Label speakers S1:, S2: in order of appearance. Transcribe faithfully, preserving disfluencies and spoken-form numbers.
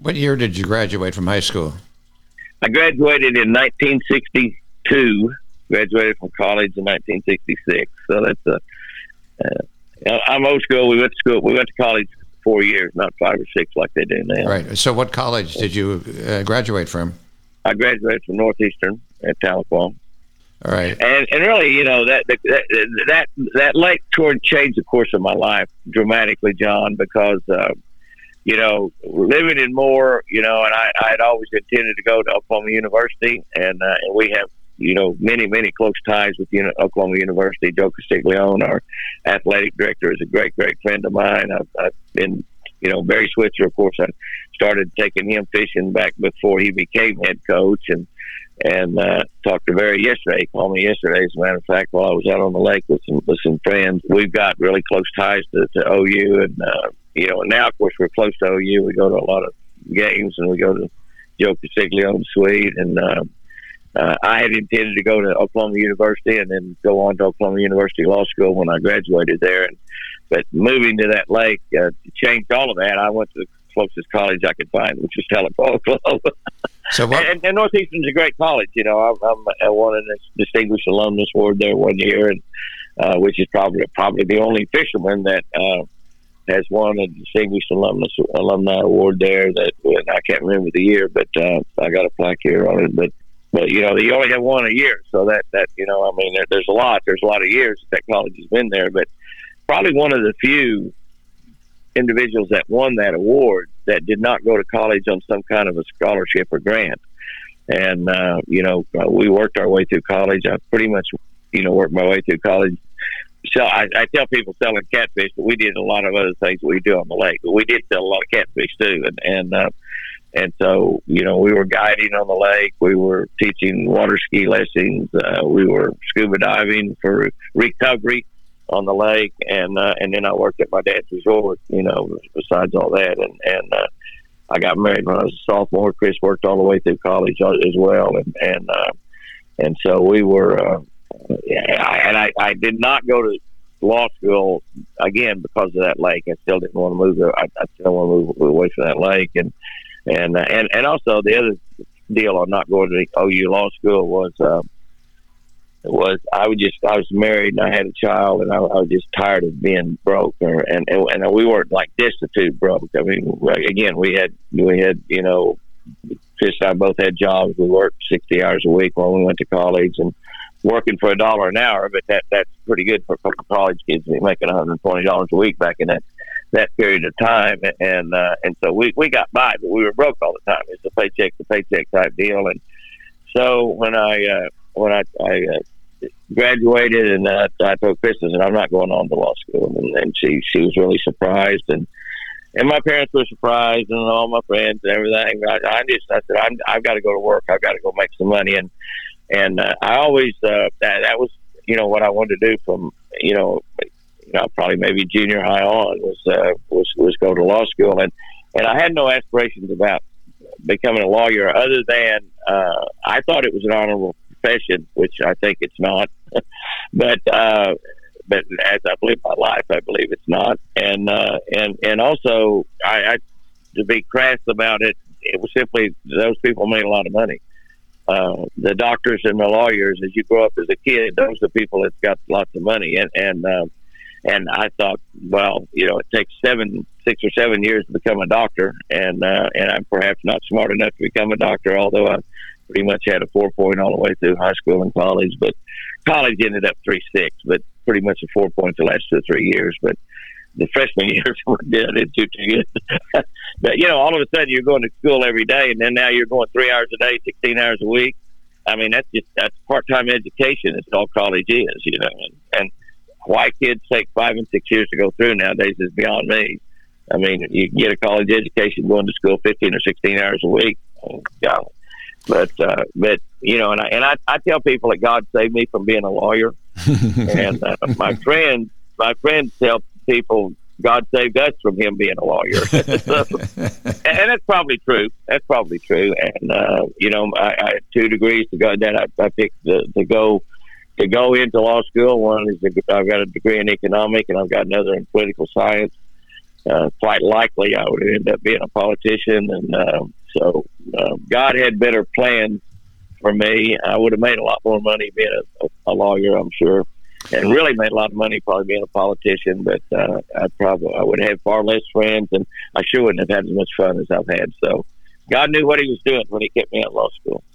S1: What year did you graduate from high school?
S2: I graduated in nineteen sixty-two. Graduated from college in nineteen sixty-six. So that's a. Uh, I'm old school. We went to school. We went to college four years, not five or six like they do now.
S1: Right. So, what college did you uh, graduate from?
S2: I graduated from Northeastern at Tahlequah.
S1: All right.
S2: And and really, you know, that that that that lake tour changed the course of my life dramatically, John, because uh, you know, living in Moore, you know, and I I had always intended to go to Oklahoma University, and uh, and we have, you know, many, many close ties with Uni- Oklahoma University. Joe Castiglione, our athletic director, is a great, great friend of mine. I've, I've been, you know, Barry Switzer, of course, I started taking him fishing back before he became head coach, and and uh, talked to Barry yesterday. He called me yesterday, as a matter of fact, while I was out on the lake with some with some friends. We've got really close ties to, to O U, and, uh, you know, and now, of course, we're close to O U. We go to a lot of games, and we go to Joe Castiglione's suite, and uh, Uh, I had intended to go to Oklahoma University and then go on to Oklahoma University Law School when I graduated there. And, but moving to that lake uh, changed all of that. I went to the closest college I could find, which was Tahlequah, Oklahoma.
S1: So what?
S2: and, and Northeastern's a great college. You know, I'm, I'm, I won a Distinguished Alumnus Award there one year, and uh, which is probably probably the only fisherman that uh, has won a Distinguished Alumnus Alumni Award there. That I can't remember the year, but uh, I got a plaque here on it. But But, you know, you only have one a year. So that, that you know, I mean, there, there's a lot. There's a lot of years that college has been there. But probably one of the few individuals that won that award that did not go to college on some kind of a scholarship or grant. And, uh, you know, we worked our way through college. I pretty much, you know, worked my way through college. So I, I tell people selling catfish, but we did a lot of other things that we do on the lake. But we did sell a lot of catfish, too. And, and, uh, and so, you know, we were guiding on the lake. We were teaching water ski lessons. Uh, we were scuba diving for recovery on the lake. And, uh, and then I worked at my dad's resort, you know, besides all that. And, and, uh, I got married when I was a sophomore. Chris worked all the way through college as well. And, and, uh, and so we were, uh, and I, I did not go to law school again because of that lake. I still didn't want to move there. I, I still want to move away from that lake. And, and, uh, and, and also the other deal on not going to the O U law school was, uh, was I was just, I was married and I had a child, and I, I was just tired of being broke, or, and, and, and we weren't like destitute broke. I mean, again, we had, we had, you know, Chris and I both had jobs. We worked sixty hours a week when we went to college, and working for a dollar an hour, but that, that's pretty good for college kids making one hundred twenty dollars a week back in that, that period of time. And, uh, and so we, we got by, but we were broke all the time. It's a paycheck to paycheck type deal. And so when I, uh, when I, I, uh, graduated, and uh, I told Kristen, and I'm not going on to law school, and, and she she was really surprised, and and my parents were surprised, and all my friends and everything. I, I just I said I'm, I've got to go to work. I've got to go make some money, and and uh, I always uh, that that was you know what I wanted to do from you know you know probably maybe junior high on was uh, was was go to law school, and and I had no aspirations about becoming a lawyer other than uh, I thought it was an honorable profession, which I think it's not, but uh, but as I live my life, I believe it's not, and uh, and and also I, I to be crass about it, it was simply those people made a lot of money. Uh, the doctors and the lawyers, as you grow up as a kid, those are the people that's got lots of money, and and uh, and I thought, well, you know, it takes seven, six or seven years to become a doctor, and uh, and I'm perhaps not smart enough to become a doctor, although I pretty much had a four point all the way through high school and college, but college ended up three six, but pretty much a four point the last two or three years. But the freshman years were good. It too too good. But you know, all of a sudden you're going to school every day, and then now you're going three hours a day, sixteen hours a week. I mean, that's just that's part time education. It's all college is, you know. And, and why kids take five and six years to go through nowadays is beyond me. I mean, you can get a college education going to school fifteen or sixteen hours a week. Oh, God. But, uh, but you know, and I and I, I tell people that God saved me from being a lawyer, and uh, my friends, my friends tell people God saved us from him being a lawyer, so, and that's probably true. That's probably true. And uh, you know, I, I had two degrees to go. That I, I picked to, to go to go into law school. One is a, I've got a degree in economics, and I've got another in political science. uh, quite likely I would end up being a politician. And uh, so uh, God had better plans for me. I would have made a lot more money being a, a lawyer, I'm sure, and really made a lot of money probably being a politician. But uh, I probably I would have far less friends, and I sure wouldn't have had as much fun as I've had. So God knew what He was doing when He kept me out of law school.